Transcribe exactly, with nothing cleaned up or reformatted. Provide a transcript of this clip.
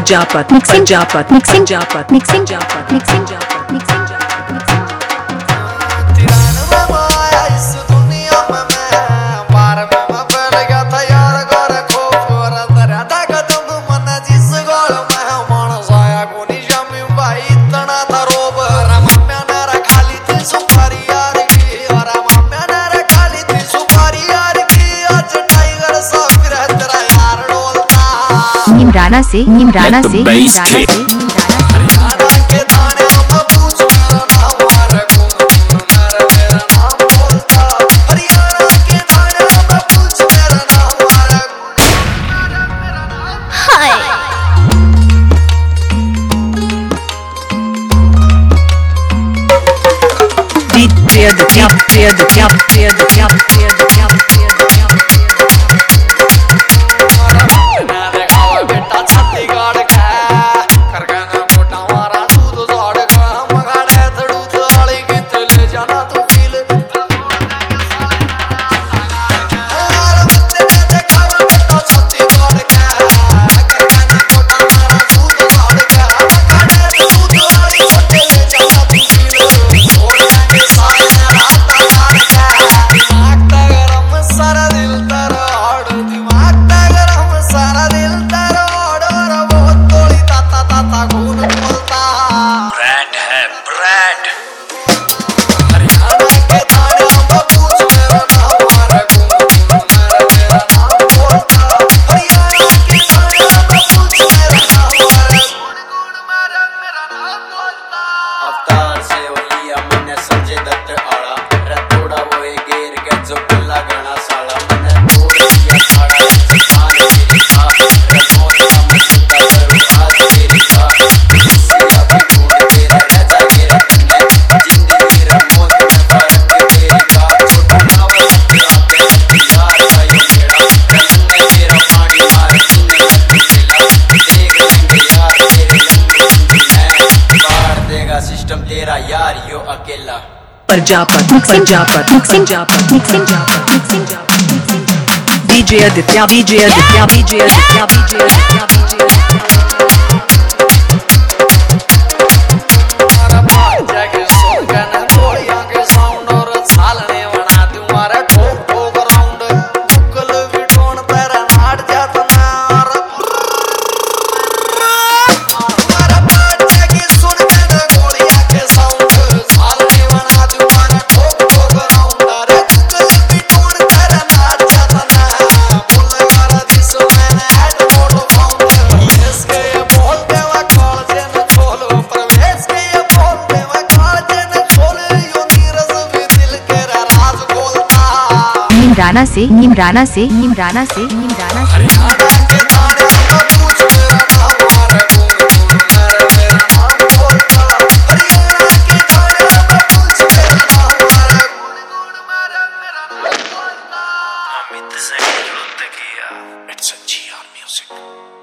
Prajapat, mixing Japat, mixing Japat, mixing Japat, mixing Japat, mixing Japat, mixing Japat. Neemrana से निमराना से निमराना से Tear the tap, tear the tap, tear the tap, tear the tap, tear the tap. System तेरा यार यो अकेला Prajapat, mixing Japat, mixing Japat, mixing Japat, mixing Japat, mixing Japat. D J Aditya, D J Aditya, D J Aditya, D J Aditya, D J Aditya. Neemrana से निमराना से निमराना से निमराना से अमित से It's a G R music.